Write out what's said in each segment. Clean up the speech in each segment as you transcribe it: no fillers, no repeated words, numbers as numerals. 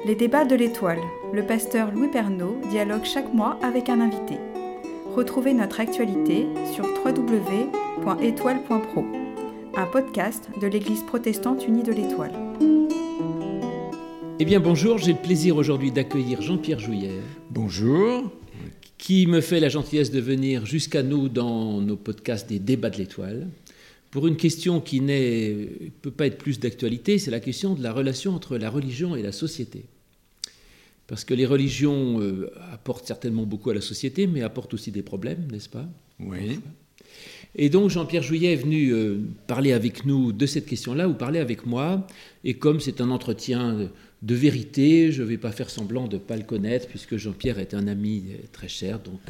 Les débats de l'Étoile. Le pasteur Louis Pernaud dialogue chaque mois avec un invité. Retrouvez notre actualité sur www.etoile.pro, un podcast de l'Église protestante unie de l'Étoile. Eh bien bonjour, j'ai le plaisir aujourd'hui d'accueillir Jean-Pierre Jouyet. Bonjour. Qui me fait la gentillesse de venir jusqu'à nous dans nos podcasts des débats de l'Étoile pour une question qui ne peut pas être plus d'actualité, c'est la question de la relation entre la religion et la société. Parce que les religions apportent certainement beaucoup à la société, mais apportent aussi des problèmes, n'est-ce pas ? Oui. Et donc Jean-Pierre Jouyet est venu parler avec nous de cette question-là, ou parler avec moi. Et comme c'est un entretien de vérité, je ne vais pas faire semblant de ne pas le connaître, puisque Jean-Pierre est un ami très cher. Donc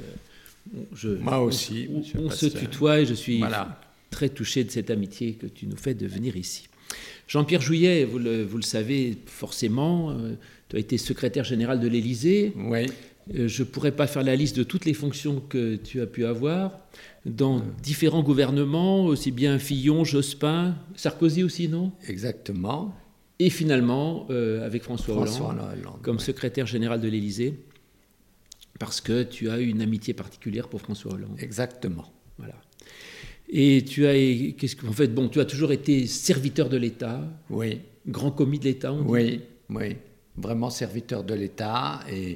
moi aussi, on se tutoie et je suis très touché de cette amitié que tu nous fais de venir ici. Jean-Pierre Jouyet, vous le savez forcément, tu as été secrétaire général de l'Élysée. Oui. Je ne pourrais pas faire la liste de toutes les fonctions que tu as pu avoir dans différents gouvernements, aussi bien Fillon, Jospin, Sarkozy aussi, non ? Exactement. Et finalement, avec François Hollande, comme secrétaire général de l'Élysée, parce que tu as eu une amitié particulière pour François Hollande. Exactement. Voilà. Et tu as toujours été serviteur de l'État. Oui. Grand commis de l'État, on dit. Oui. Vraiment serviteur de l'État, et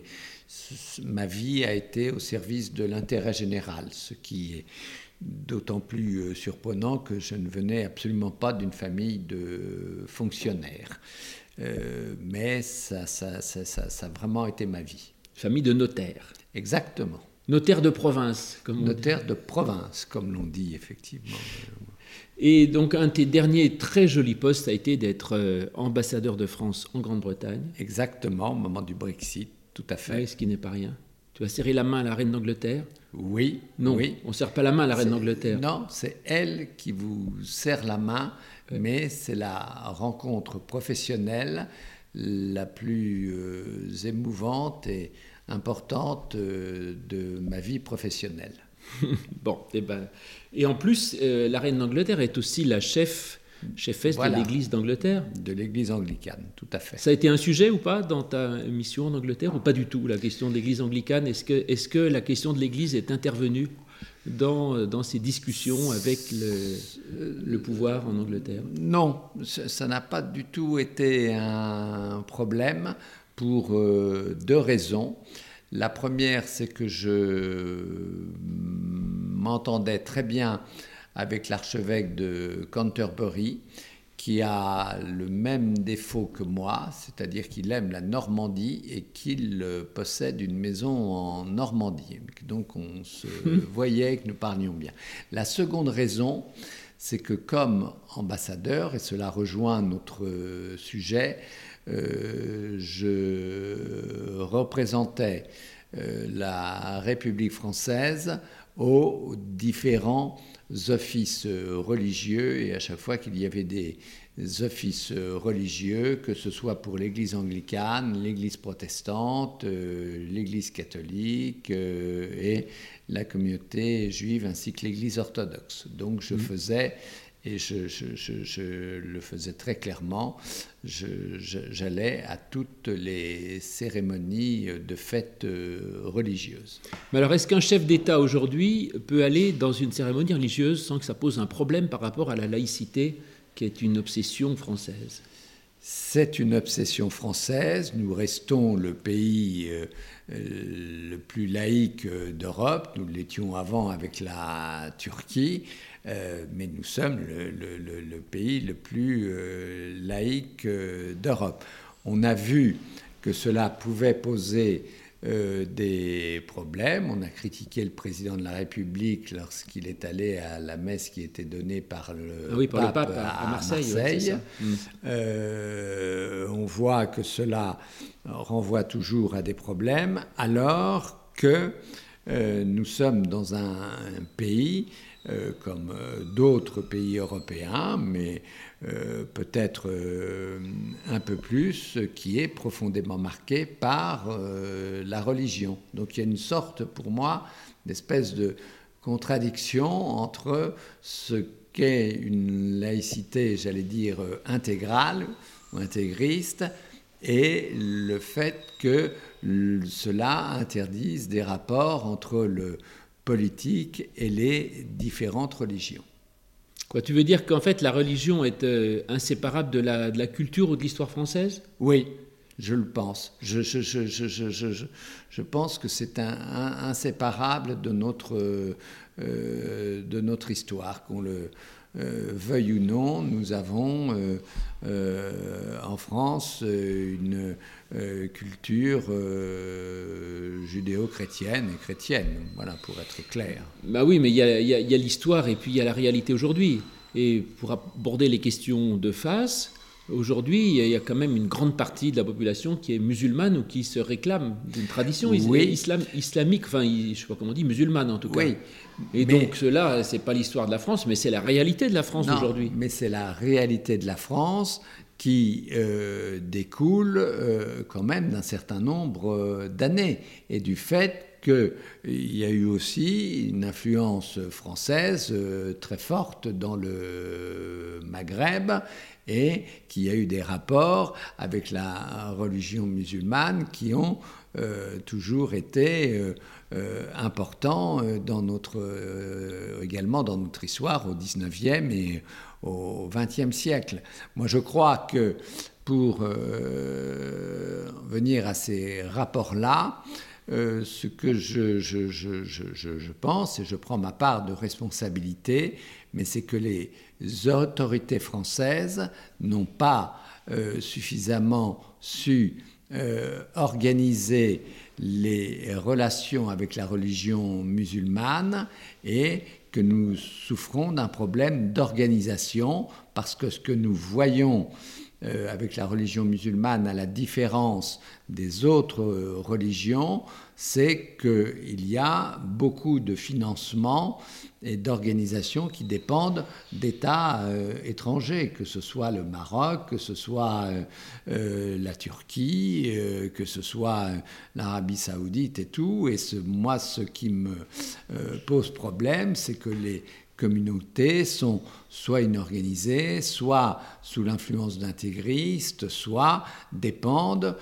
ma vie a été au service de l'intérêt général, ce qui est d'autant plus surprenant que je ne venais absolument pas d'une famille de fonctionnaires. Mais ça a vraiment été ma vie. Famille de notaires. Exactement. Notaire de province, comme on dit. Notaire de province, comme l'on dit, effectivement. Et donc, un de tes derniers très jolis postes a été d'être ambassadeur de France en Grande-Bretagne. Exactement, au moment du Brexit, tout à fait. Oui, ce qui n'est pas rien. Tu as serré la main à la reine d'Angleterre ? Oui. Non, oui. On ne serre pas la main à la reine d'Angleterre. Non, c'est elle qui vous serre la main, mais c'est la rencontre professionnelle la plus émouvante et importante de ma vie professionnelle. Bon, et en plus, la reine d'Angleterre est aussi la chefesse de l'Église d'Angleterre. De l'Église anglicane, tout à fait. Ça a été un sujet ou pas dans ta mission en Angleterre, ou pas du tout, la question de l'Église anglicane ? Est-ce que la question de l'Église est intervenue dans ces discussions avec le pouvoir en Angleterre ? Non, ça n'a pas du tout été un problème pour deux raisons. La première, c'est que je m'entendais très bien avec l'archevêque de Canterbury, qui a le même défaut que moi, c'est-à-dire qu'il aime la Normandie et qu'il possède une maison en Normandie. Donc on se voyait que nous parlions bien. La seconde raison, c'est que comme ambassadeur, et cela rejoint notre sujet, je représentais la République française aux différents offices religieux, et à chaque fois qu'il y avait des offices religieux, que ce soit pour l'Église anglicane, l'Église protestante, l'Église catholique et la communauté juive ainsi que l'Église orthodoxe. Donc je faisais, et je le faisais très clairement, j'allais à toutes les cérémonies de fêtes religieuses. Mais alors, est-ce qu'un chef d'État aujourd'hui peut aller dans une cérémonie religieuse sans que ça pose un problème par rapport à la laïcité, qui est une obsession française ? C'est une obsession française. Nous restons le pays le plus laïque d'Europe. Nous l'étions avant avec la Turquie, mais nous sommes le pays le plus laïque d'Europe. On a vu que cela pouvait poser des problèmes. On a critiqué le président de la République lorsqu'il est allé à la messe qui était donnée par le pape à Marseille. Ouais, c'est ça. On voit que cela renvoie toujours à des problèmes, alors que nous sommes dans un pays comme d'autres pays européens, mais peut-être un peu plus, qui est profondément marqué par la religion. Donc il y a une sorte, pour moi, d'espèce de contradiction entre ce qu'est une laïcité, j'allais dire, intégrale ou intégriste, et le fait que cela interdise des rapports entre le politique et les différentes religions. Quoi, tu veux dire qu'en fait la religion est inséparable de la culture ou de l'histoire française ? Oui, je le pense. Je pense que c'est inséparable de notre histoire, qu'on le veuille ou non. Nous avons en France une culture judéo-chrétienne et chrétienne, voilà, pour être clair. Bah oui, mais il y a l'histoire et puis il y a la réalité aujourd'hui. Et pour aborder les questions de face, aujourd'hui, il y a quand même une grande partie de la population qui est musulmane ou qui se réclame d'une tradition islamique, enfin, je ne sais pas comment on dit, musulmane en tout cas. Oui, et donc cela, ce n'est pas l'histoire de la France, mais c'est la réalité de la France aujourd'hui. Mais c'est la réalité de la France qui découle quand même d'un certain nombre d'années et du fait qu'il y a eu aussi une influence française très forte dans le Maghreb et qu'il y a eu des rapports avec la religion musulmane qui ont toujours été importants également dans notre histoire au XIXe et au XXe siècle. Moi, je crois que pour venir à ces rapports-là, ce que je pense, et je prends ma part de responsabilité, mais c'est que les autorités françaises n'ont pas suffisamment su organiser les relations avec la religion musulmane et que nous souffrons d'un problème d'organisation parce que ce que nous voyons avec la religion musulmane, à la différence des autres religions, c'est qu'il y a beaucoup de financements et d'organisations qui dépendent d'États étrangers, que ce soit le Maroc, que ce soit la Turquie, que ce soit l'Arabie Saoudite et tout. Et moi, ce qui me pose problème, c'est que les communautés sont soit inorganisées, soit sous l'influence d'intégristes, soit dépendent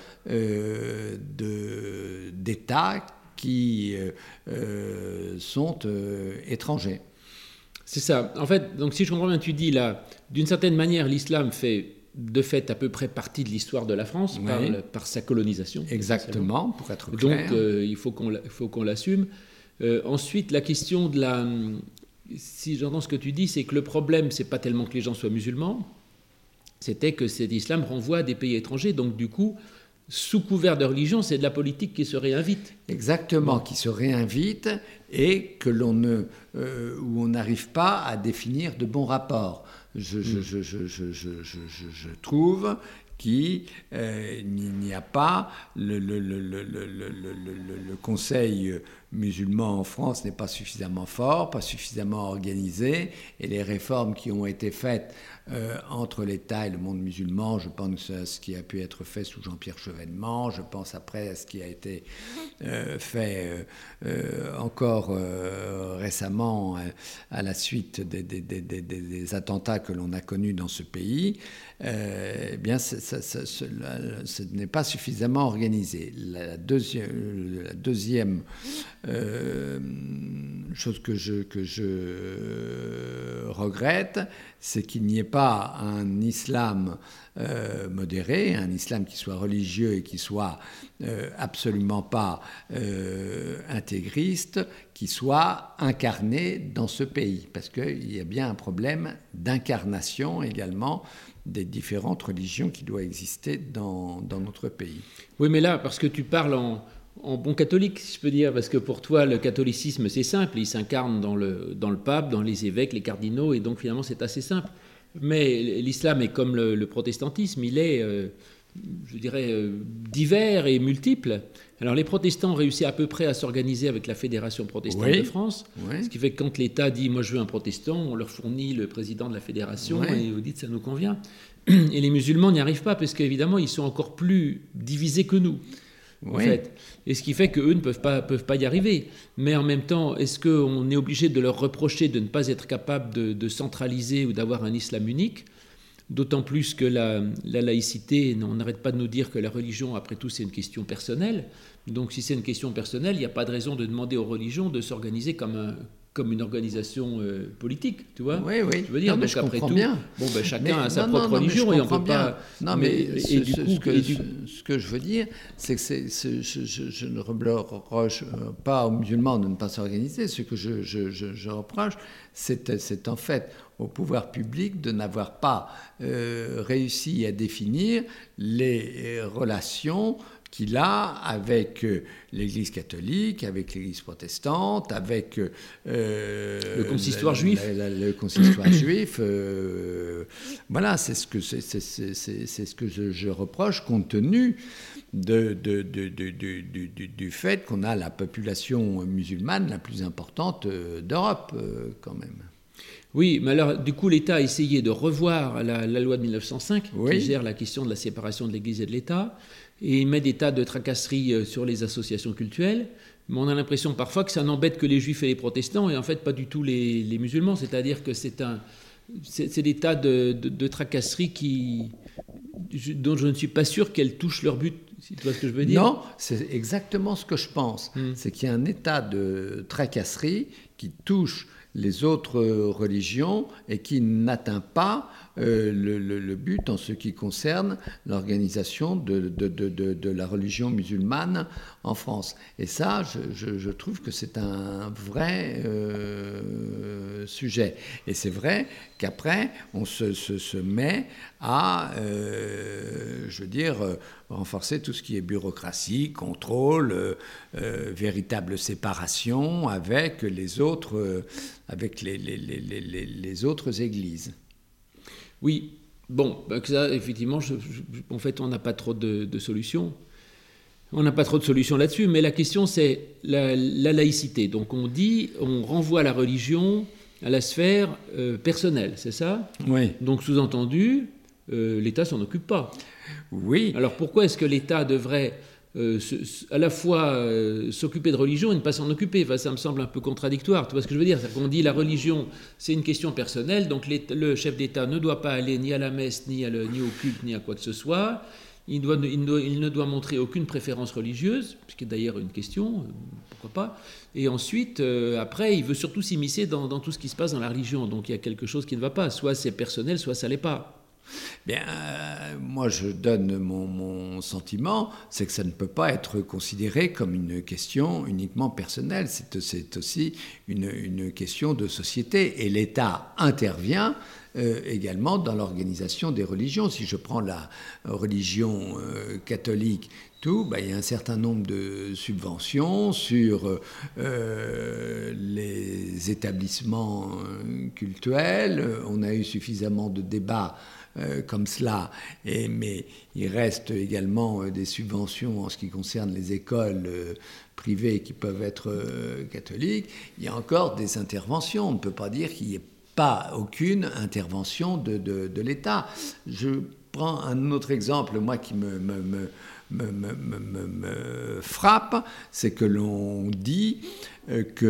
d'États qui sont étrangers. C'est ça. En fait, donc si je comprends bien, tu dis là, d'une certaine manière, l'islam fait de fait à peu près partie de l'histoire de la France par sa colonisation. Exactement, pour être clair. Donc il faut qu'on l'assume. Ensuite, la question de la... Si j'entends ce que tu dis, c'est que le problème, c'est pas tellement que les gens soient musulmans, c'était que cet islam renvoie à des pays étrangers. Donc du coup, sous couvert de religion, c'est de la politique qui se réinvite. Exactement, qui se réinvite et que où on n'arrive pas à définir de bons rapports. Je trouve qu'il n'y a pas le Conseil musulman en France n'est pas suffisamment fort, pas suffisamment organisé, et les réformes qui ont été faites entre l'État et le monde musulman, je pense à ce qui a pu être fait sous Jean-Pierre Chevènement, je pense après à ce qui a été fait encore récemment à la suite des attentats que l'on a connus dans ce pays, eh bien ce n'est pas suffisamment organisé. La deuxième chose que je regrette, c'est qu'il n'y ait pas un islam modéré, un islam qui soit religieux et qui soit absolument pas intégriste, qui soit incarné dans ce pays. Parce qu'il y a bien un problème d'incarnation également des différentes religions qui doivent exister dans notre pays. Oui, mais là, parce que tu parles en bon catholique, si je peux dire, parce que pour toi, le catholicisme, c'est simple, il s'incarne dans le pape, dans les évêques, les cardinaux, et donc finalement, c'est assez simple. Mais l'islam est comme le protestantisme, il est, je dirais, divers et multiple. Alors les protestants ont réussi à peu près à s'organiser avec la Fédération protestante de France, ce qui fait que quand l'État dit « moi je veux un protestant », on leur fournit le président de la fédération et vous dites « ça nous convient ». Et les musulmans n'y arrivent pas parce qu'évidemment, ils sont encore plus divisés que nous. En fait. Et ce qui fait qu'eux ne peuvent pas y arriver. Mais en même temps, est-ce qu'on est obligé de leur reprocher de ne pas être capable de centraliser ou d'avoir un islam unique ? d'autant plus que la laïcité, on n'arrête pas de nous dire que la religion, après tout, c'est une question personnelle. Donc si c'est une question personnelle, il n'y a pas de raison de demander aux religions de s'organiser comme une organisation politique, tu vois. Oui, oui. Je veux dire, non, mais donc je après comprends tout, bien. bon, ben, chacun Mais, a sa non, propre non, religion mais et on peut pas. Non, mais ce que je veux dire, c'est que je ne reproche pas aux musulmans de ne pas s'organiser. Ce que je reproche, c'est en fait au pouvoir public de n'avoir pas réussi à définir les relations qu'il a avec l'Église catholique, avec l'Église protestante, avec le consistoire juif. Le consistoire juif. Voilà, c'est ce que je reproche, compte tenu du fait qu'on a la population musulmane la plus importante d'Europe, quand même. Oui, mais alors, du coup, l'État a essayé de revoir la loi de 1905, oui, qui gère la question de la séparation de l'Église et de l'État, et il met des tas de tracasseries sur les associations cultuelles, mais on a l'impression parfois que ça n'embête que les juifs et les protestants, et en fait pas du tout les musulmans, c'est-à-dire que c'est des tas de tracasseries dont je ne suis pas sûr qu'elles touchent leur but, si tu vois ce que je veux dire. Non, c'est exactement ce que je pense. C'est qu'il y a un état de tracasserie qui touche les autres religions et qui n'atteint pas le but en ce qui concerne l'organisation de la religion musulmane en France. Et ça, je trouve que c'est un vrai sujet. Et c'est vrai qu'après, on se met à, je veux dire, renforcer tout ce qui est bureaucratie, contrôle, véritable séparation avec les autres, avec les autres églises. Oui, bon, ça, effectivement, en fait, on n'a pas trop de solutions. On n'a pas trop de solutions là-dessus, mais la question, c'est la laïcité. Donc, on renvoie la religion à la sphère personnelle, c'est ça ? Oui. Donc, sous-entendu, l'État s'en occupe pas. Oui. Alors, pourquoi est-ce que l'État devrait à la fois s'occuper de religion et ne pas s'en occuper? Enfin, ça me semble un peu contradictoire. Tu vois ce que je veux dire? C'est qu'on dit la religion, c'est une question personnelle, donc le chef d'État ne doit pas aller ni à la messe, ni au culte, ni à quoi que ce soit. Il ne doit montrer aucune préférence religieuse, ce qui est d'ailleurs une question, pourquoi pas. Et ensuite, après, il veut surtout s'immiscer dans tout ce qui se passe dans la religion. Donc il y a quelque chose qui ne va pas. Soit c'est personnel, soit ça ne l'est pas. Bien, moi je donne mon sentiment, c'est que ça ne peut pas être considéré comme une question uniquement personnelle, c'est aussi une question de société, et l'État intervient également dans l'organisation des religions. Si je prends la religion catholique, il y a un certain nombre de subventions sur les établissements cultuels, on a eu suffisamment de débats comme cela, mais il reste également des subventions en ce qui concerne les écoles privées qui peuvent être catholiques. Il y a encore des interventions, on ne peut pas dire qu'il n'y ait pas aucune intervention de l'État. Je prends un autre exemple, moi, qui me frappe, c'est que l'on dit que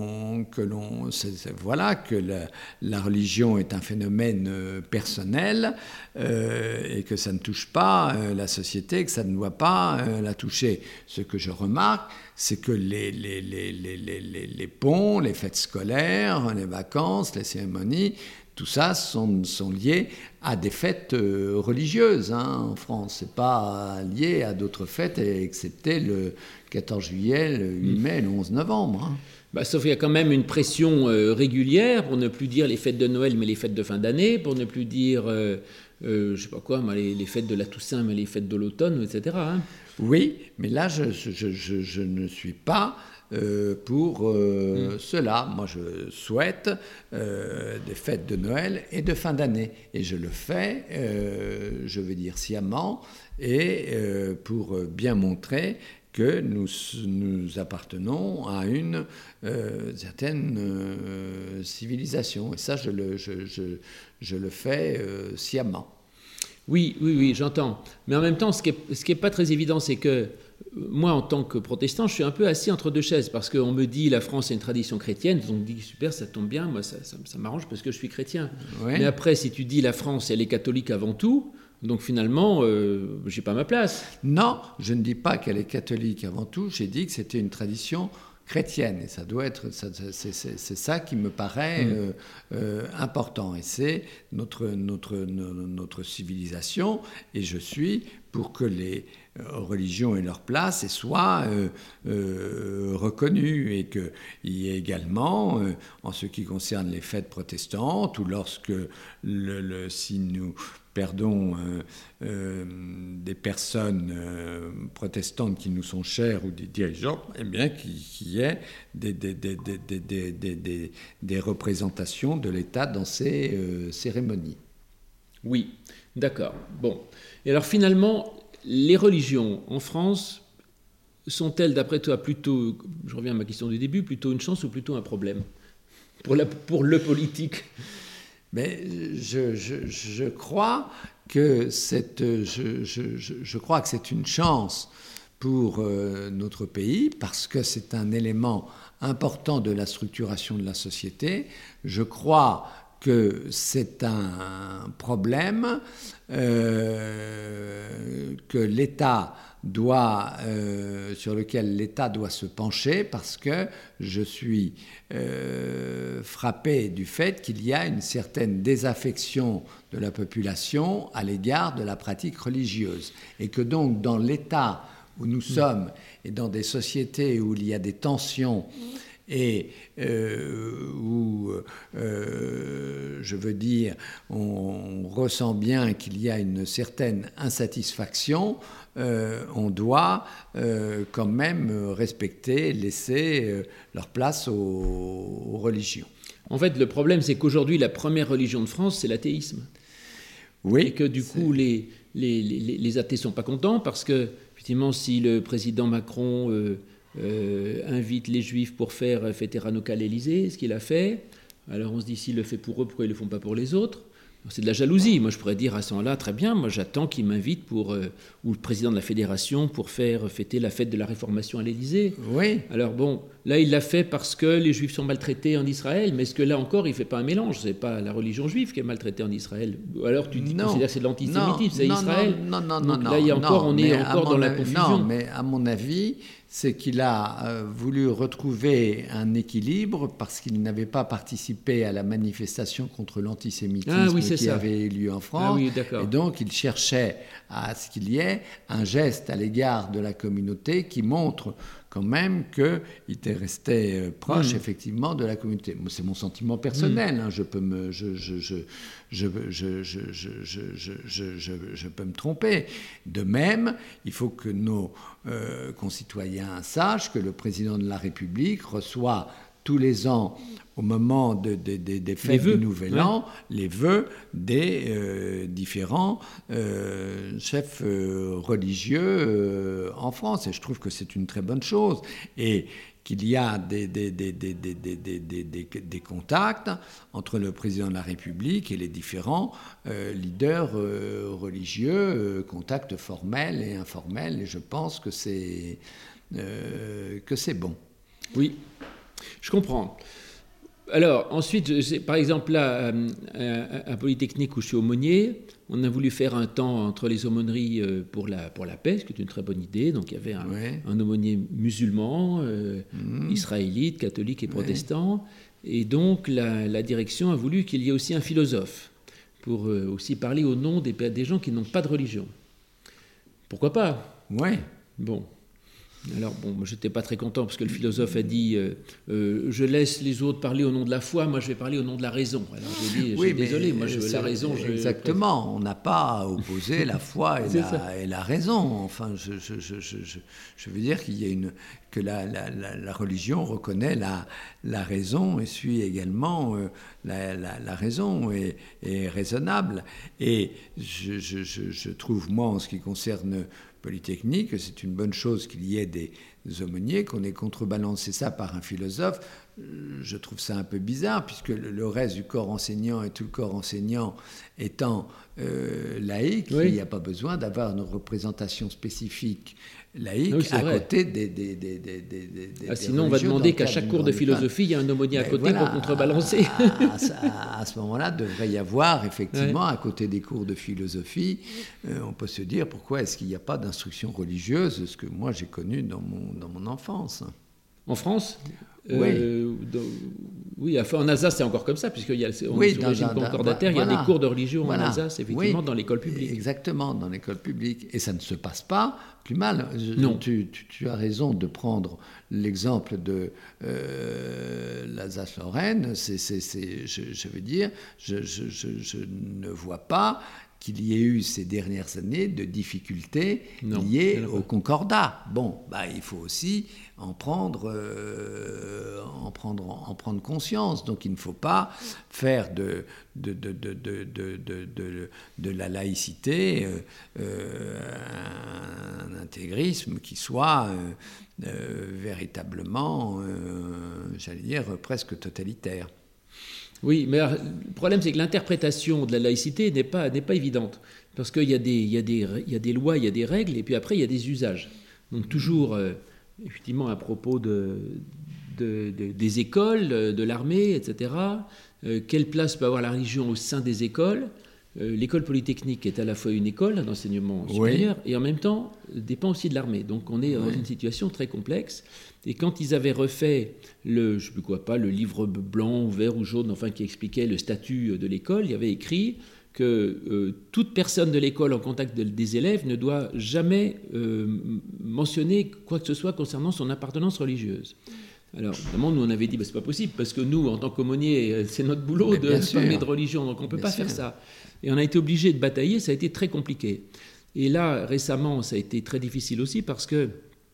la religion est un phénomène personnel et que ça ne touche pas la société, que ça ne doit pas la toucher. Ce que je remarque, c'est que les ponts, les fêtes scolaires, les vacances, les cérémonies, tout ça sont liés à des fêtes religieuses en France. Ce n'est pas lié à d'autres fêtes, excepté le 14 juillet, le 8 mai, le 11 novembre. Sauf qu'il y a quand même une pression régulière, pour ne plus dire les fêtes de Noël, mais les fêtes de fin d'année, pour ne plus dire, je ne sais pas quoi, les fêtes de la Toussaint, mais les fêtes de l'automne, etc. Oui, mais là, je ne suis pas pour cela. Moi, je souhaite des fêtes de Noël et de fin d'année. Et je le fais, je veux dire sciemment, et pour bien montrer que nous appartenons à une certaine civilisation. Et ça, je le fais sciemment. Oui, j'entends. Mais en même temps, ce qui est pas très évident, c'est que moi, en tant que protestant, je suis un peu assis entre deux chaises parce qu'on me dit la France a une tradition chrétienne, donc on me dit super, ça tombe bien, moi ça m'arrange parce que je suis chrétien. Ouais. Mais après, si tu dis la France, elle est catholique avant tout, donc finalement, j'ai pas ma place. Non, je ne dis pas qu'elle est catholique avant tout, j'ai dit que c'était une tradition chrétienne, et ça doit être, c'est ça qui me paraît important, et c'est notre civilisation, et je suis pour que les religions aient leur place et soient reconnues, et qu'il y ait également, en ce qui concerne les fêtes protestantes, ou lorsque si nous perdons des personnes protestantes qui nous sont chères ou des dirigeants, eh bien qu'il y ait des représentations de l'État dans ces cérémonies. Oui, d'accord. Bon. Et alors finalement, les religions en France sont-elles, d'après toi, plutôt, je reviens à ma question du début, plutôt une chance ou plutôt un problème pour le politique? Mais je crois que c'est une chance pour notre pays, parce que c'est un élément important de la structuration de la société. Je crois que c'est un problème que l'État sur lequel l'État doit se pencher, parce que je suis frappé du fait qu'il y a une certaine désaffection de la population à l'égard de la pratique religieuse, et que donc dans l'État où nous sommes et dans des sociétés où il y a des tensions et où, je veux dire, on ressent bien qu'il y a une certaine insatisfaction, on doit quand même respecter, laisser leur place aux religions. En fait, le problème, c'est qu'aujourd'hui, la première religion de France, c'est l'athéisme. Oui. Et que du coup, les athées ne sont pas contents parce que, effectivement, si le président Macron invite les Juifs pour faire fêter Hanouka à l'Élysée, ce qu'il a fait, alors on se dit, s'il le fait pour eux, pourquoi ils ne le font pas pour les autres? C'est de la jalousie. Moi, je pourrais dire à ce moment-là, très bien, moi j'attends qu'il m'invite ou le président de la fédération pour faire fêter la fête de la Réformation à l'Élysée. Oui. Alors bon, là il l'a fait parce que les Juifs sont maltraités en Israël, mais est-ce que là encore il ne fait pas un mélange? C'est pas la religion juive qui est maltraitée en Israël. Ou alors tu considères que c'est de l'antisémitisme, c'est Israël. Non. Donc là il y a encore, on est encore dans la confusion. Non, mais à mon avis, c'est qu'il a voulu retrouver un équilibre parce qu'il n'avait pas participé à la manifestation contre l'antisémitisme qui avait lieu en France. Ah oui, d'accord. Et donc, il cherchait à ce qu'il y ait un geste à l'égard de la communauté qui montre quand même qu'il était resté proche, effectivement, de la communauté. C'est mon sentiment personnel. Hein, je peux me tromper. De même, il faut que nos concitoyens sachent que le président de la République reçoit tous les ans, au moment des fêtes du Nouvel An, les vœux des différents chefs religieux en France. Et je trouve que c'est une très bonne chose. Et qu'il y a des contacts entre le président de la République et les différents leaders religieux, contacts formels et informels. Et je pense que c'est bon. Oui, je comprends. Alors, ensuite, par exemple, là, à Polytechnique, où je suis aumônier, on a voulu faire un temps entre les aumôneries pour la paix, ce qui est une très bonne idée. Donc, il y avait un aumônier musulman, israélite, catholique et protestant. Et donc, la direction a voulu qu'il y ait aussi un philosophe pour aussi parler au nom des gens qui n'ont pas de religion. Pourquoi pas? Oui. Bon. Alors, bon, moi, je n'étais pas très content parce que le philosophe a dit je laisse les autres parler au nom de la foi, moi je vais parler au nom de la raison. Alors j'ai dit désolé, moi la raison. Exactement, on n'a pas opposé la foi et la raison. Enfin, je veux dire que la religion reconnaît la raison et suit également la raison est raisonnable. Et je trouve, moi, en ce qui concerne Polytechnique, c'est une bonne chose qu'il y ait des aumôniers, qu'on ait contrebalancé ça par un philosophe. Je trouve ça un peu bizarre, puisque le reste du corps enseignant et tout le corps enseignant étant laïque, il n'y a pas besoin d'avoir une représentation spécifique laïque côté des sinon, on va demander qu'à chaque cours de philosophie, il y a un aumônier à côté pour contrebalancer. À ce moment-là, il devrait y avoir, effectivement, à côté des cours de philosophie, on peut se dire pourquoi est-ce qu'il n'y a pas d'instruction religieuse, ce que moi j'ai connu dans mon enfance. En France ? Oui, enfin, en Alsace, c'est encore comme ça, puisqu'on est sous régime concordataire, il y a des cours de religion en Alsace, effectivement, dans l'école publique. Exactement, dans l'école publique. Et ça ne se passe pas plus mal. Non. Tu as raison de prendre l'exemple de l'Alsace-Lorraine. Je veux dire, je ne vois pas qu'il y ait eu ces dernières années de difficultés liées au concordat. Bon, il faut aussi en prendre conscience. Donc il ne faut pas faire de la laïcité un intégrisme qui soit véritablement, j'allais dire, presque totalitaire. Oui, mais le problème, c'est que l'interprétation de la laïcité n'est pas évidente. Parce qu'il y a des lois, il y a des règles, et puis après, il y a des usages. Donc toujours, effectivement, à propos des écoles, de l'armée, etc., quelle place peut avoir la religion au sein des écoles ? L'école polytechnique est à la fois une école d'enseignement supérieur et en même temps dépend aussi de l'armée. Donc on est dans une situation très complexe. Et quand ils avaient refait le livre blanc ou vert ou jaune, enfin qui expliquait le statut de l'école, il y avait écrit que toute personne de l'école en contact des élèves ne doit jamais mentionner quoi que ce soit concernant son appartenance religieuse. Alors, évidemment, nous, on avait dit, c'est pas possible, parce que nous, en tant qu'aumôniers, c'est notre boulot de parler de religion, donc on ne peut pas faire ça. Et on a été obligé de batailler, ça a été très compliqué. Et là, récemment, ça a été très difficile aussi, parce que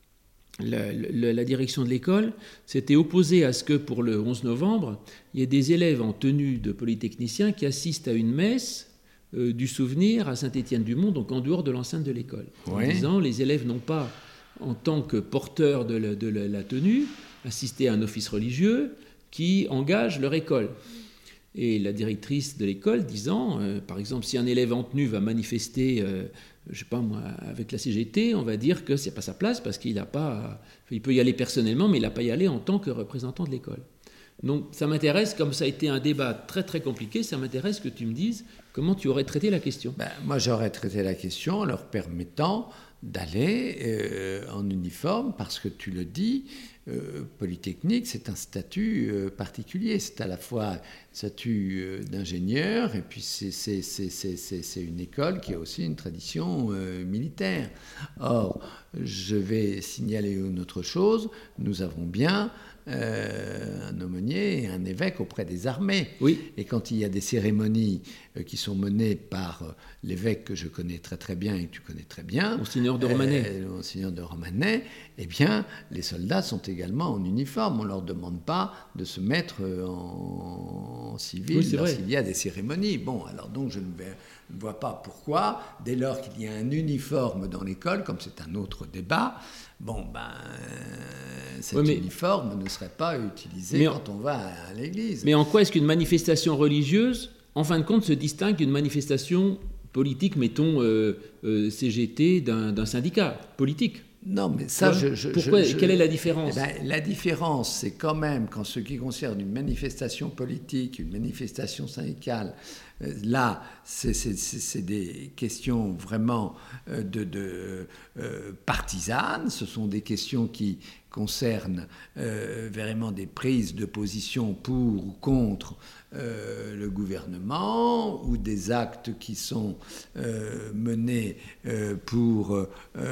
la direction de l'école s'était opposée à ce que, pour le 11 novembre, il y ait des élèves en tenue de polytechniciens qui assistent à une messe du souvenir à Saint-Étienne-du-Mont, donc en dehors de l'enceinte de l'école. En disant, les élèves n'ont pas, en tant que porteurs de la tenue, assister à un office religieux qui engage leur école. Et la directrice de l'école disant, par exemple, si un élève en tenue va manifester, je sais pas moi, avec la CGT, on va dire que c'est pas sa place parce qu'il peut y aller personnellement, mais il n'a pas y aller en tant que représentant de l'école. Donc ça m'intéresse, comme ça a été un débat très très compliqué, ça m'intéresse que tu me dises comment tu aurais traité la question. Moi j'aurais traité la question en leur permettant d'aller en uniforme, parce que tu le dis, Polytechnique, c'est un statut particulier. C'est à la fois un statut d'ingénieur, et puis c'est une école qui a aussi une tradition militaire. Or, je vais signaler une autre chose, nous avons bien un aumônier et un évêque auprès des armées. Oui. Et quand il y a des cérémonies qui sont menées par l'évêque que je connais très très bien et que tu connais très bien, Monseigneur de Romanet, eh bien, les soldats sont également en uniforme. On ne leur demande pas de se mettre en civil lorsqu'il y a des cérémonies. Bon, alors donc je ne vois pas pourquoi, dès lors qu'il y a un uniforme dans l'école, comme c'est un autre débat, cet uniforme ne serait pas utilisé quand on va à l'église. Mais en quoi est-ce qu'une manifestation religieuse, en fin de compte, se distingue d'une manifestation politique, mettons CGT d'un syndicat politique? Non, mais ça, quelle est la différence? La différence, c'est quand même, qu'en ce qui concerne une manifestation politique, une manifestation syndicale, là, c'est des questions vraiment partisanes. Ce sont des questions qui concernent vraiment des prises de position pour ou contre le gouvernement, ou des actes qui sont menés pour,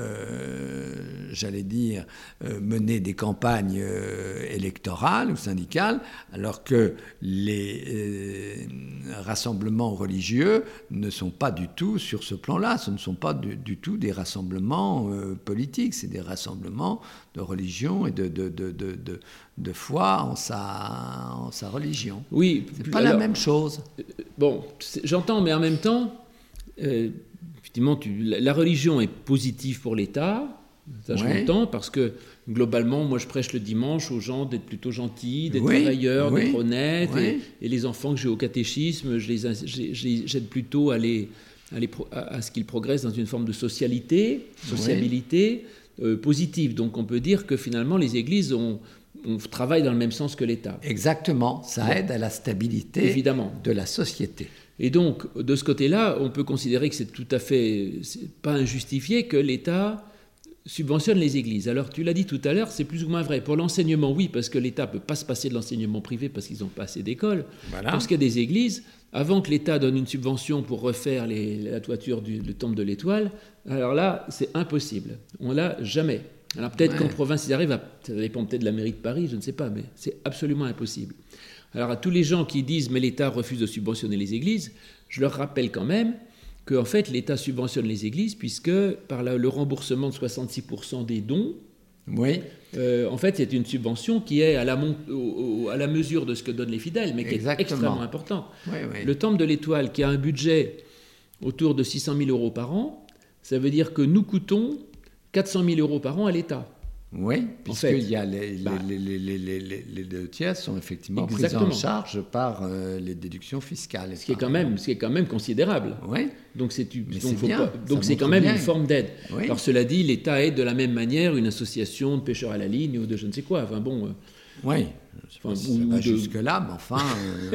mener des campagnes électorales ou syndicales, alors que les rassemblements religieux ne sont pas du tout sur ce plan-là. Ce ne sont pas du tout des rassemblements politiques, c'est des rassemblements de religion et de foi en sa religion. Oui, c'est pas la même chose. Bon, j'entends, mais en même temps, effectivement, la religion est positive pour l'État, Ça, je l'entends, parce que globalement, moi, je prêche le dimanche aux gens d'être plutôt gentils, d'être Oui, travailleurs, oui, d'être honnêtes. oui. Et les enfants que j'ai au catéchisme, j'aide plutôt à ce qu'ils progressent dans une forme de sociabilité positive. Donc, on peut dire que finalement, les églises on travaille dans le même sens que l'État. Exactement, ça aide à la stabilité Évidemment. de la société. Et donc, de ce côté-là, on peut considérer que c'est pas injustifié que l'État subventionne les églises. Alors, tu l'as dit tout à l'heure, c'est plus ou moins vrai. Pour l'enseignement, oui, parce que l'État ne peut pas se passer de l'enseignement privé parce qu'ils n'ont pas assez d'écoles. Voilà. Pour ce qui est des églises, avant que l'État donne une subvention pour refaire la toiture du temple de l'Étoile, alors là, c'est impossible. On l'a jamais. Alors peut-être qu'en province, ils arrivent, ça dépend peut-être de la mairie de Paris, je ne sais pas, mais c'est absolument impossible. Alors à tous les gens qui disent « mais l'État refuse de subventionner les églises », je leur rappelle quand même qu'en fait l'État subventionne les églises puisque par le remboursement de 66% des dons, en fait c'est une subvention qui est à la mesure de ce que donnent les fidèles, mais qui est extrêmement importante. Le temple de l'Étoile qui a un budget autour de 600 000 euros par an, ça veut dire que nous coûtons 400 000 euros par an à l'État. Oui, puisqu'il y a les 2 tiers sont effectivement pris en charge par les déductions fiscales. Ce qui est quand même considérable. Oui. Donc c'est quand même une forme d'aide. Oui. Alors cela dit, l'État aide de la même manière une association de pêcheurs à la ligne ou de je ne sais quoi. Enfin bon. Oui. Jusque-là, mais enfin...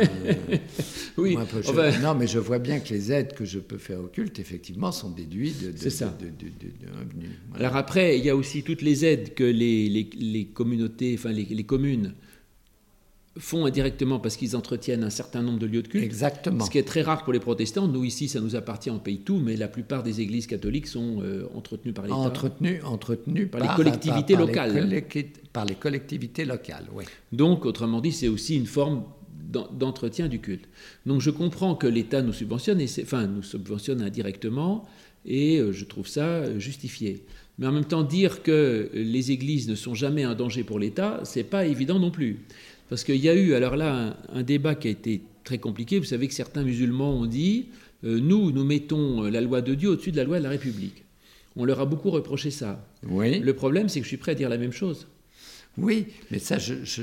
oui. Non, mais je vois bien que les aides que je peux faire au culte, effectivement, sont déduites de revenus. Voilà. Alors après, il y a aussi toutes les aides que les communautés, enfin les communes font indirectement parce qu'ils entretiennent un certain nombre de lieux de culte. Exactement. Ce qui est très rare pour les protestants. Nous, ici, ça nous appartient, on paye tout, mais la plupart des églises catholiques sont entretenues par l'État. Entretenues par les collectivités locales. Par les collectivités locales, oui. Donc, autrement dit, c'est aussi une forme d'entretien du culte. Donc, je comprends que l'État nous subventionne, nous subventionne indirectement, et je trouve ça justifié. Mais en même temps, dire que les églises ne sont jamais un danger pour l'État, c'est pas évident non plus. Parce qu'il y a eu, alors là, un débat qui a été très compliqué. Vous savez que certains musulmans ont dit nous mettons la loi de Dieu au-dessus de la loi de la République. On leur a beaucoup reproché ça. Oui. Le problème, c'est que je suis prêt à dire la même chose. Oui, mais ça,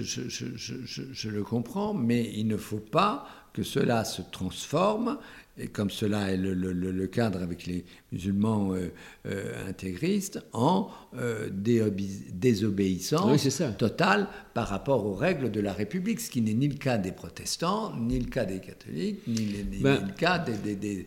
je le comprends, mais il ne faut pas que cela se transforme, et comme cela est le cadre avec les musulmans intégristes, en désobéissance totale par rapport aux règles de la République, ce qui n'est ni le cas des protestants, ni le cas des catholiques, ni le cas de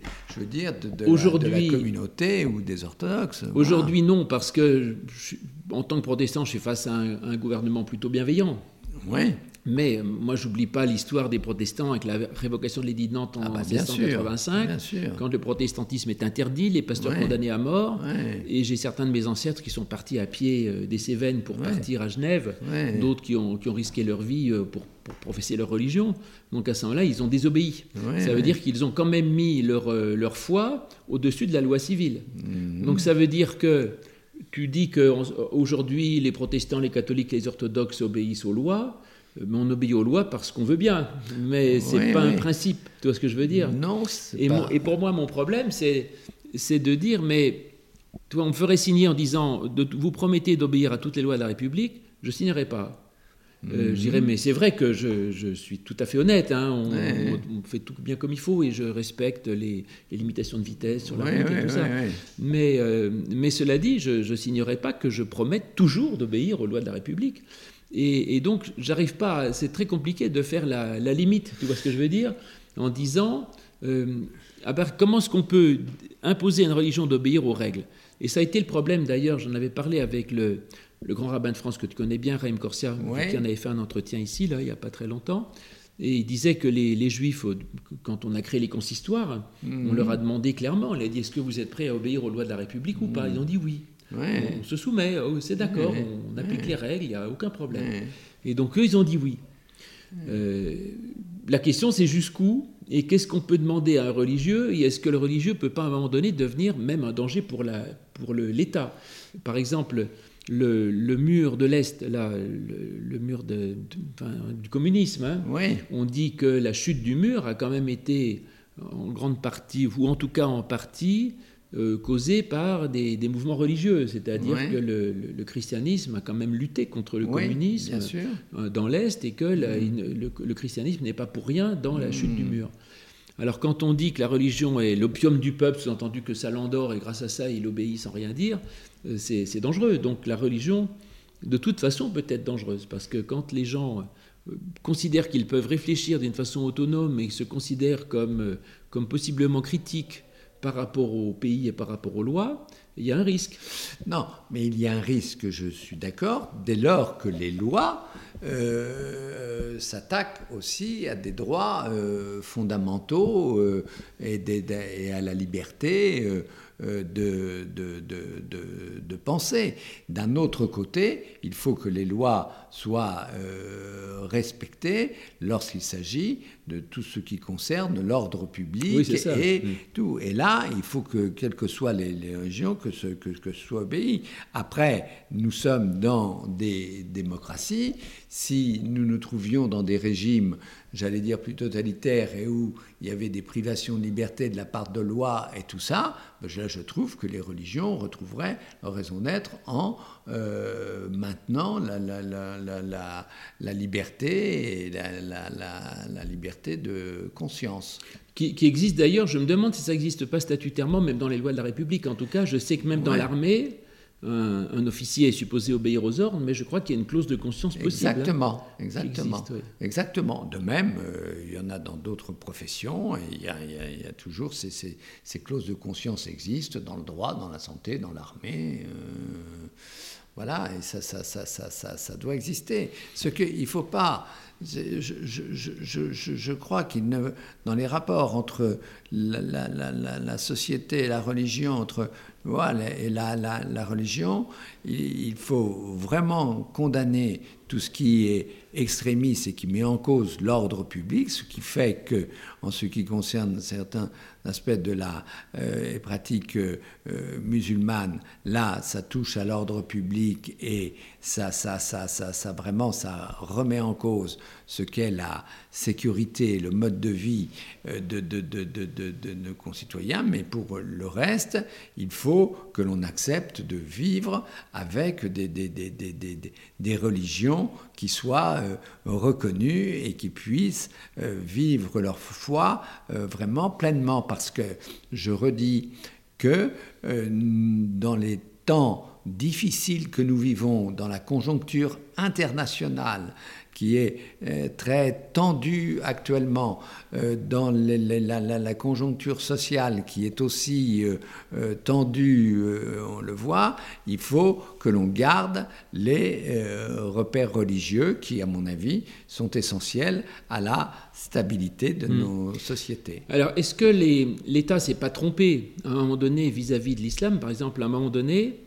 la communauté ou des orthodoxes. Aujourd'hui, non, parce que en tant que protestant, je suis face à un gouvernement plutôt bienveillant. Oui. Mais moi, je n'oublie pas l'histoire des protestants avec la révocation de l'édit de Nantes en 1785, quand le protestantisme est interdit, les pasteurs condamnés à mort, et j'ai certains de mes ancêtres qui sont partis à pied des Cévennes pour partir à Genève, d'autres qui ont risqué leur vie pour professer leur religion. Donc à ce moment-là, ils ont désobéi. Ça veut dire qu'ils ont quand même mis leur foi au-dessus de la loi civile. Donc ça veut dire que tu dis qu'aujourd'hui, les protestants, les catholiques, les orthodoxes obéissent aux lois, mais on obéit aux lois parce qu'on veut bien. Mais ce n'est pas un principe, tu vois ce que je veux dire ? Non, et pour moi, mon problème, c'est de dire, mais toi, on me ferait signer en disant, vous promettez d'obéir à toutes les lois de la République, je ne signerai pas. Je dirais, mais c'est vrai que je suis tout à fait honnête, hein, on fait tout bien comme il faut et je respecte les limitations de vitesse sur la route et tout ça. Mais cela dit, je ne signerai pas que je promette toujours d'obéir aux lois de la République. Et donc, j'arrive pas, c'est très compliqué de faire la limite, tu vois ce que je veux dire, en disant, comment est-ce qu'on peut imposer à une religion d'obéir aux règles ? Et ça a été le problème, d'ailleurs, j'en avais parlé avec le grand rabbin de France que tu connais bien, Raïm Corsia, qui en avait fait un entretien ici, là, il n'y a pas très longtemps, et il disait que les Juifs, quand on a créé les consistoires, on leur a demandé clairement, on leur a dit, est-ce que vous êtes prêts à obéir aux lois de la République ou pas ? Ils ont dit oui. On se soumet, c'est d'accord, on applique les règles, il n'y a aucun problème. Et donc eux, ils ont dit oui. La question, c'est jusqu'où et qu'est-ce qu'on peut demander à un religieux, et est-ce que le religieux ne peut pas à un moment donné devenir même un danger pour l'État ? Par exemple, le mur de l'Est, là, le mur du communisme, hein, on dit que la chute du mur a quand même été en grande partie, ou en tout cas en partie, causés par des mouvements religieux. C'est-à-dire Ouais. que le christianisme a quand même lutté contre le Oui, communisme bien sûr. dans l'Est et que le christianisme n'est pas pour rien dans la chute du mur. Alors quand on dit que la religion est l'opium du peuple, sous-entendu que ça l'endort et grâce à ça il obéit sans rien dire, c'est dangereux. Donc la religion, de toute façon, peut être dangereuse, parce que quand les gens considèrent qu'ils peuvent réfléchir d'une façon autonome et se considèrent comme possiblement critiques par rapport au pays et par rapport aux lois, il y a un risque. Non, mais il y a un risque, je suis d'accord, dès lors que les lois s'attaquent aussi à des droits fondamentaux et à la liberté de penser. D'un autre côté, il faut que les lois soient respectées lorsqu'il s'agit de tout ce qui concerne l'ordre public. Oui, c'est ça. Et tout. Et là, il faut que, quelles que soient les régions, que ce soit obéi. Après, nous sommes dans des démocraties. Si nous nous trouvions dans des régimes, j'allais dire plus totalitaires, et où il y avait des privations de liberté de la part de loi et tout ça, là, je trouve que les religions retrouveraient leur raison d'être en maintenant la liberté et la liberté de conscience. Qui existe d'ailleurs, je me demande si ça n'existe pas statutairement, même dans les lois de la République. En tout cas, je sais que même dans l'armée, un officier est supposé obéir aux ordres, mais je crois qu'il y a une clause de conscience possible. Exactement. Existe, oui. Exactement. De même, il y en a dans d'autres professions, et il y a toujours ces clauses de conscience existent dans le droit, dans la santé, dans l'armée. Voilà, et ça doit exister. Ce qu'il ne faut pas... Je crois qu'il ne... Dans les rapports entre la société et la religion, entre et la religion, il faut vraiment condamner tout ce qui est extrémiste et qui met en cause l'ordre public, ce qui fait que, en ce qui concerne certains aspects de la pratique musulmane, là, ça touche à l'ordre public et ça vraiment, ça remet en cause ce qu'est la sécurité, le mode de vie de nos concitoyens. Mais pour le reste, il faut que l'on accepte de vivre avec des religions qui soient reconnues et qui puissent vivre leur foi vraiment pleinement. Parce que je redis que dans les temps difficiles que nous vivons, dans la conjoncture internationale qui est très tendue actuellement, dans la conjoncture sociale qui est aussi tendue, on le voit, il faut que l'on garde les repères religieux qui, à mon avis, sont essentiels à la stabilité de nos sociétés. Alors, est-ce que l'État ne s'est pas trompé à un moment donné vis-à-vis de l'islam? Par exemple, à un moment donné,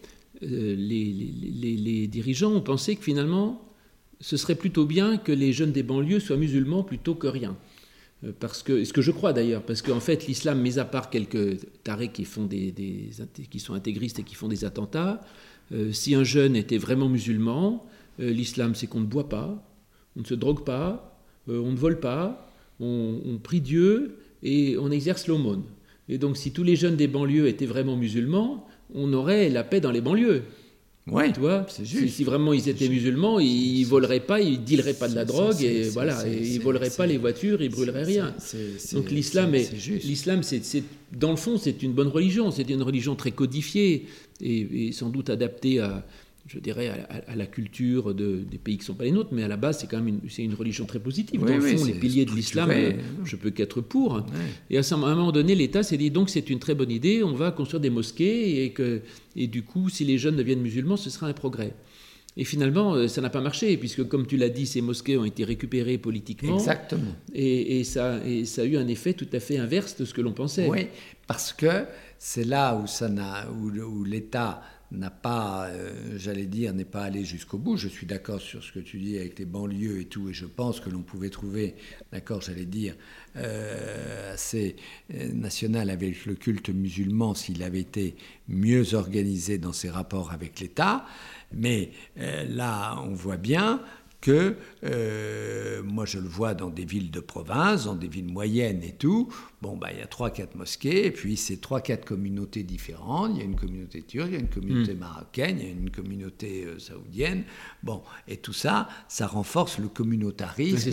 les dirigeants ont pensé que finalement, ce serait plutôt bien que les jeunes des banlieues soient musulmans plutôt que rien. Parce que, ce que je crois d'ailleurs, parce qu'en fait, l'islam, mis à part quelques tarés qui sont intégristes et qui font des attentats, si un jeune était vraiment musulman, l'islam, c'est qu'on ne boit pas, on ne se drogue pas, on ne vole pas, on prie Dieu et on exerce l'aumône. Et donc, si tous les jeunes des banlieues étaient vraiment musulmans, on aurait la paix dans les banlieues. Oui, tu vois, c'est juste. Si vraiment ils étaient musulmans, ils voleraient pas, ils dealeraient pas de la drogue, et voilà, ils voleraient pas les voitures, ils brûleraient rien. Donc l'islam, c'est dans le fond, c'est une bonne religion, c'est une religion très codifiée et sans doute adaptée à, je dirais, à la culture des pays qui ne sont pas les nôtres, mais à la base, c'est quand même une religion très positive. Dans le fond, les piliers de l'islam, je peux qu'être pour. Ouais. Et à un moment donné, l'État s'est dit, donc c'est une très bonne idée, on va construire des mosquées, et du coup, si les jeunes deviennent musulmans, ce sera un progrès. Et finalement, ça n'a pas marché, puisque comme tu l'as dit, ces mosquées ont été récupérées politiquement. Exactement. Et ça a eu un effet tout à fait inverse de ce que l'on pensait. Oui, parce que c'est là où l'État n'a pas, j'allais dire, n'est pas allé jusqu'au bout. Je suis d'accord sur ce que tu dis avec les banlieues et tout, et je pense que l'on pouvait trouver, d'accord, j'allais dire, assez national avec le culte musulman s'il avait été mieux organisé dans ses rapports avec l'État. Mais là, on voit bien que, moi je le vois dans des villes de province, dans des villes moyennes et tout, il y a 3-4 mosquées, et puis c'est 3-4 communautés différentes, il y a une communauté turque, il y a une communauté marocaine, il y a une communauté saoudienne, et tout ça, ça renforce le communautarisme,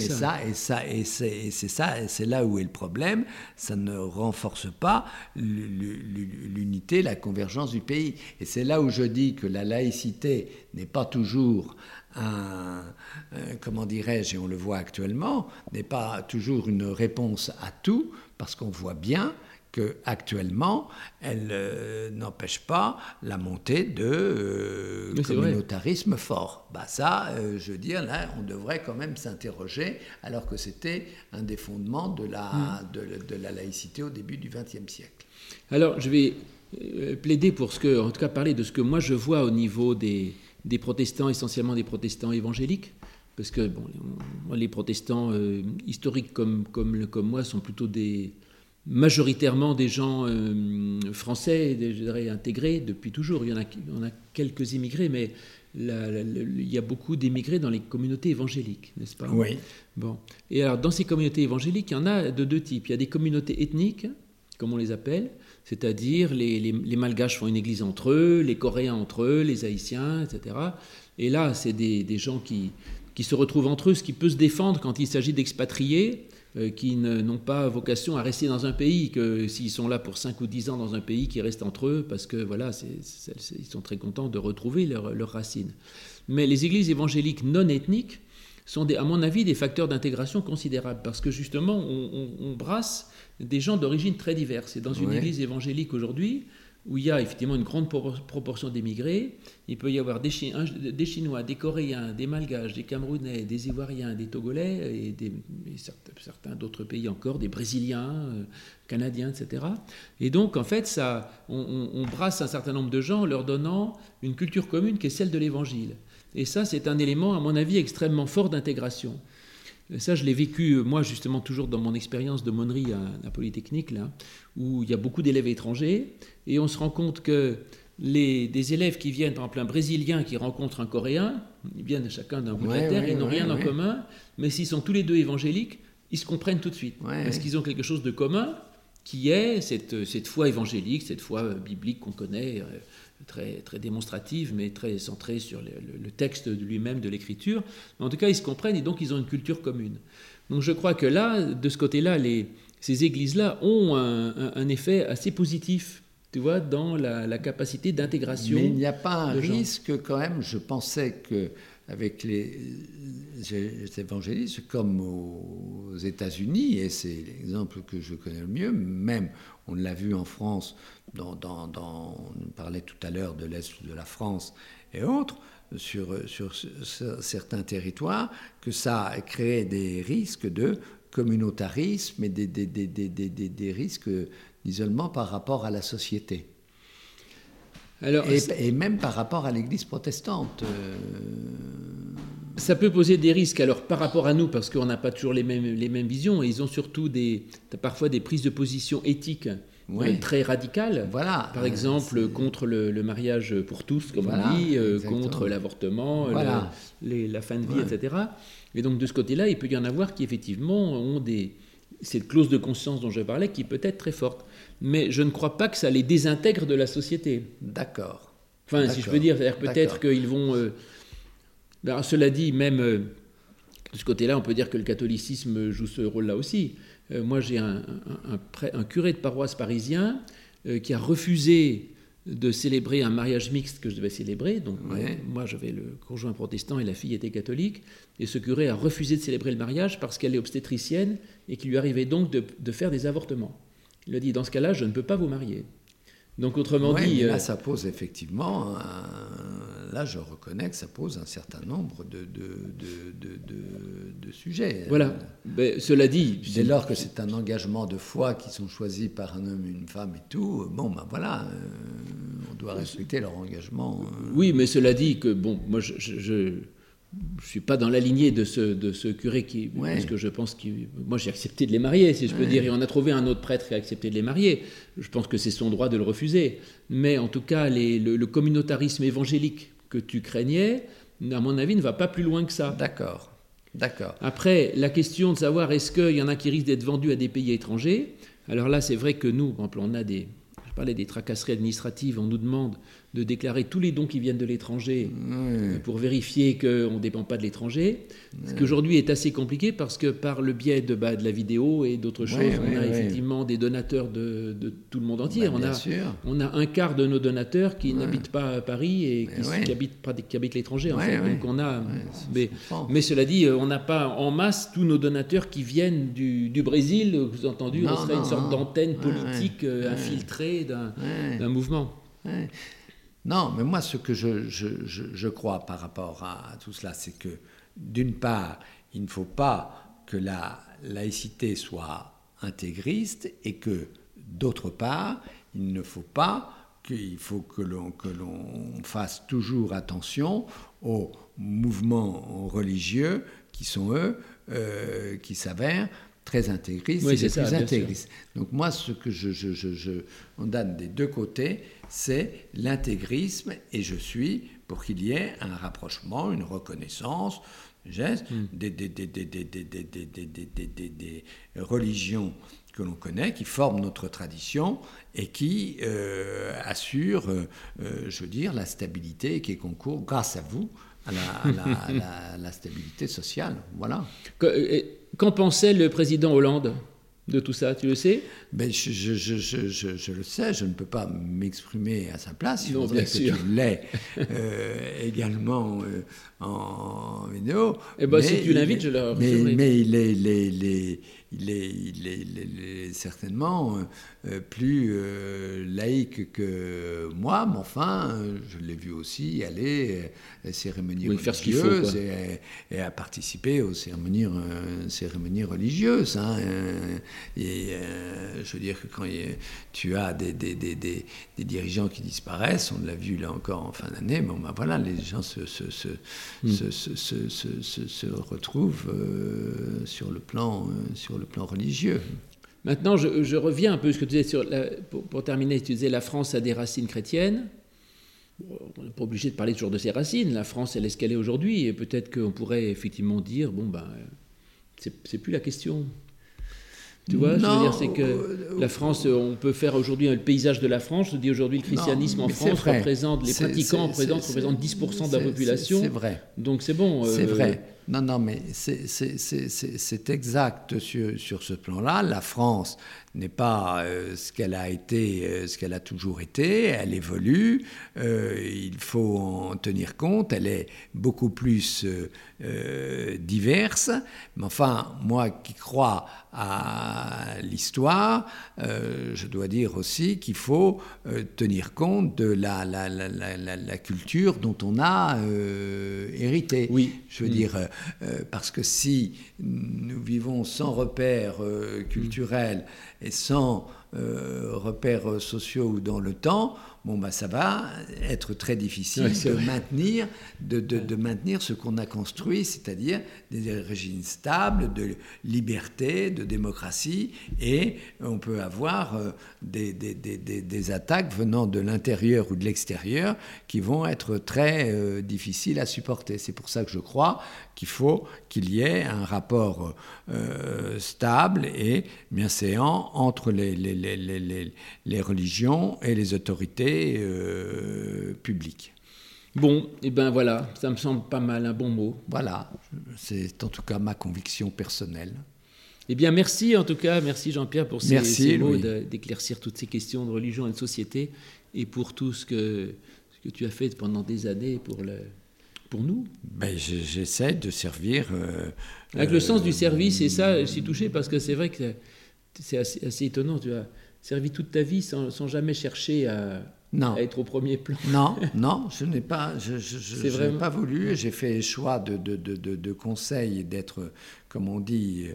c'est là où est le problème, ça ne renforce pas l'unité, la convergence du pays, et c'est là où je dis que la laïcité n'est pas toujours comment dirais-je, et on le voit actuellement, n'est pas toujours une réponse à tout, parce qu'on voit bien qu'actuellement, elle n'empêche pas la montée de communautarisme fort. Je veux dire, là, on devrait quand même s'interroger, alors que c'était un des fondements de la laïcité au début du XXe siècle. Alors, je vais plaider pour en tout cas parler de ce que moi je vois au niveau des protestants, essentiellement des protestants évangéliques, parce que les protestants historiques comme moi sont plutôt majoritairement des gens français, je dirais intégrés depuis toujours. Il y en a quelques immigrés, mais il y a beaucoup d'émigrés dans les communautés évangéliques, n'est-ce pas ? Oui. Et alors, dans ces communautés évangéliques, il y en a de deux types. Il y a des communautés ethniques, comme on les appelle, c'est-à-dire les Malgaches font une église entre eux, les Coréens entre eux, les Haïtiens, etc. Et là, c'est des gens qui se retrouvent entre eux, ce qui peut se défendre quand il s'agit d'expatriés, qui n'ont pas vocation à rester dans un pays, que s'ils sont là pour 5 ou 10 ans dans un pays, qui restent entre eux, parce que ils sont très contents de retrouver leurs racines. Mais les églises évangéliques non ethniques sont, à mon avis, des facteurs d'intégration considérables, parce que justement, on brasse des gens d'origine très diverses. Et dans une église évangélique aujourd'hui, où il y a effectivement une grande proportion d'émigrés, il peut y avoir des Chinois, des Coréens, des Malgaches, des Camerounais, des Ivoiriens, des Togolais, et certains d'autres pays encore, des Brésiliens, Canadiens, etc. Et donc, en fait, on brasse un certain nombre de gens, leur donnant une culture commune qui est celle de l'Évangile. Et ça, c'est un élément, à mon avis, extrêmement fort d'intégration. Ça, je l'ai vécu, moi, justement, toujours dans mon expérience de monnerie à la Polytechnique, là, où il y a beaucoup d'élèves étrangers, et on se rend compte que des élèves qui viennent, par exemple, un Brésilien qui rencontre un Coréen, ils viennent chacun d'un bout de la terre, ils n'ont rien en commun, mais s'ils sont tous les deux évangéliques, ils se comprennent tout de suite, parce qu'ils ont quelque chose de commun, qui est cette foi évangélique, cette foi biblique qu'on connaît, très, très démonstrative, mais très centrée sur le texte lui-même de l'Écriture. Mais en tout cas, ils se comprennent et donc ils ont une culture commune. Donc je crois que là, de ce côté-là, ces églises-là ont un effet assez positif, tu vois, dans la capacité d'intégration. Mais il n'y a pas un risque quand même, je pensais qu'avec les évangélistes, comme aux États-Unis, et c'est l'exemple que je connais le mieux, même on l'a vu en France, on parlait tout à l'heure de l'Est de la France et autres, sur certains territoires, que ça a créé des risques de communautarisme et des risques d'isolement par rapport à la société. Alors, et même par rapport à l'Église protestante. Ça peut poser des risques, alors par rapport à nous, parce qu'on n'a pas toujours les mêmes visions, et ils ont surtout parfois des prises de position éthiques très radicales. Voilà. Par exemple, contre le mariage pour tous, comme on dit, contre l'avortement, la fin de vie, etc. Et donc de ce côté-là, il peut y en avoir qui effectivement ont cette clause de conscience dont je parlais, qui peut être très forte. Mais je ne crois pas que ça les désintègre de la société. D'accord. Enfin, si je peux dire, c'est-à-dire peut-être qu'ils vont... Alors, cela dit, même de ce côté-là, on peut dire que le catholicisme joue ce rôle-là aussi. Moi, j'ai un curé de paroisse parisien qui a refusé de célébrer un mariage mixte que je devais célébrer. Donc, moi, j'avais le conjoint protestant et la fille était catholique. Et ce curé a refusé de célébrer le mariage parce qu'elle est obstétricienne et qu'il lui arrivait donc de faire des avortements. Il a dit, dans ce cas-là, je ne peux pas vous marier. Donc, autrement dit... Là, ça pose effectivement... Là, je reconnais que ça pose un certain nombre de sujets. Voilà. Mais, cela dit... Dès lors que c'est un engagement de foi qui sont choisis par un homme et une femme et tout, on doit respecter leur engagement. Oui, mais cela dit que, moi, je suis pas dans la lignée de ce curé parce que je pense moi j'ai accepté de les marier, si je peux dire, et on a trouvé un autre prêtre qui a accepté de les marier. Je pense que c'est son droit de le refuser. Mais en tout cas, le communautarisme évangélique que tu craignais à mon avis, ne va pas plus loin que ça. D'accord. Après, la question de savoir est-ce qu'il y en a qui risquent d'être vendus à des pays étrangers, alors là, c'est vrai que nous, par exemple, on a je parlais des tracasseries administratives, on nous demande de déclarer tous les dons qui viennent de l'étranger pour vérifier qu'on ne dépend pas de l'étranger, ce qui aujourd'hui est assez compliqué parce que par le biais de la vidéo et d'autres choses, on a effectivement des donateurs de tout le monde entier. On a un quart de nos donateurs qui n'habitent pas à Paris et qui habitent l'étranger. En fait. Donc on a, mais cela dit, on n'a pas en masse tous nos donateurs qui viennent du Brésil. Vous entendu, on serait une sorte d'antenne politique infiltrée d'un mouvement. Non, mais moi, ce que je crois par rapport à tout cela, c'est que, d'une part, il ne faut pas que la laïcité soit intégriste et que, d'autre part, il faut que l'on fasse toujours attention aux mouvements religieux qui sont, eux, qui s'avèrent très intégristes plus intégristes. Donc moi, ce que on donne des deux côtés, c'est l'intégrisme, et je suis pour qu'il y ait un rapprochement, une reconnaissance des religions que l'on connaît, qui forment notre tradition et qui assurent, je veux dire, la stabilité et qui concourent, grâce à vous, à la stabilité sociale. Voilà. Qu'en pensait le président Hollande de tout ça, tu le sais? Ben, je le sais, je ne peux pas m'exprimer à sa place. Il faudrait que sûr. tu l'aies également en vidéo. Si tu l'invites, je le referai. Mais il est certainement plus laïque que moi, mais enfin, je l'ai vu aussi aller à cérémonies religieuses et à participer aux cérémonies religieuses. Hein, je veux dire que quand tu as des dirigeants qui disparaissent, on l'a vu là encore en fin d'année, voilà, les gens se retrouvent sur le plan religieux. Maintenant, je reviens un peu à ce que tu disais pour terminer. Tu disais la France a des racines chrétiennes. On n'est pas obligé de parler toujours de ses racines. La France, elle est ce qu'elle est aujourd'hui, et peut-être qu'on pourrait effectivement dire c'est plus la question. Tu vois, je veux dire, c'est que la France, on peut faire aujourd'hui le paysage de la France. Je dis aujourd'hui, le christianisme en France représente, les pratiquants représentent 10% de la population. C'est vrai. Donc c'est bon. C'est vrai. Non, mais c'est exact sur ce plan-là. La France n'est pas ce qu'elle a été, ce qu'elle a toujours été. Elle évolue. Il faut en tenir compte. Elle est beaucoup plus diverse. Mais enfin, moi qui crois à l'histoire, je dois dire aussi qu'il faut tenir compte de la culture dont on a hérité. Oui. Je veux dire, parce que si nous vivons sans repères culturels et sans repères sociaux ou dans le temps, ça va être très difficile de maintenir ce qu'on a construit, c'est-à-dire des régimes stables de liberté, de démocratie, et on peut avoir des attaques venant de l'intérieur ou de l'extérieur qui vont être très difficiles à supporter. C'est pour ça que je crois qu'il faut qu'il y ait un rapport stable et bienséant entre les religions et les autorités publiques. Bon, et ben voilà, ça me semble pas mal, un bon mot. Voilà, c'est en tout cas ma conviction personnelle. Eh bien, merci en tout cas, merci Jean-Pierre pour ces mots, d'éclaircir toutes ces questions de religion et de société, et pour tout ce que tu as fait pendant des années pour nous. J'essaie de servir... Avec le sens du service, et ça, je suis touché parce que c'est vrai que c'est assez étonnant. Tu as servi toute ta vie sans jamais chercher à être au premier plan. Non, je n'ai pas, je n'ai pas voulu. J'ai fait le choix de conseil et d'être, comme on dit,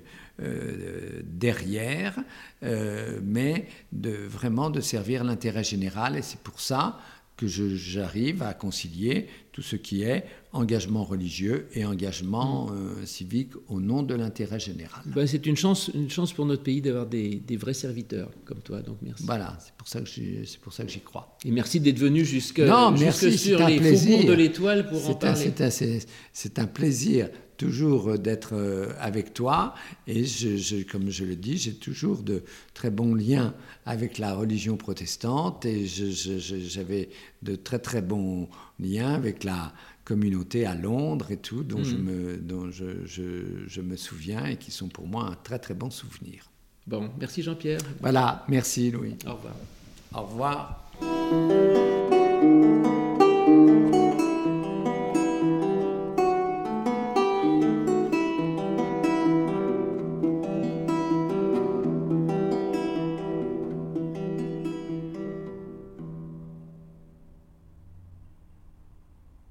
derrière, mais vraiment de servir l'intérêt général. Et c'est pour ça que j'arrive à concilier tout ce qui est engagement religieux et engagement civique au nom de l'intérêt général. Ben, c'est une chance pour notre pays d'avoir des vrais serviteurs comme toi, donc merci. Voilà, c'est pour ça que j'y crois. Et merci d'être venu jusque sur les faubourgs de l'Étoile pour en parler. C'est un plaisir toujours d'être avec toi, et comme je le dis, j'ai toujours de très bons liens avec la religion protestante, et j'avais de très très bons liens avec la communauté à Londres et tout, dont je me souviens et qui sont pour moi un très très bon souvenir. Bon, merci Jean-Pierre. Voilà, merci Louis. Au revoir. Au revoir.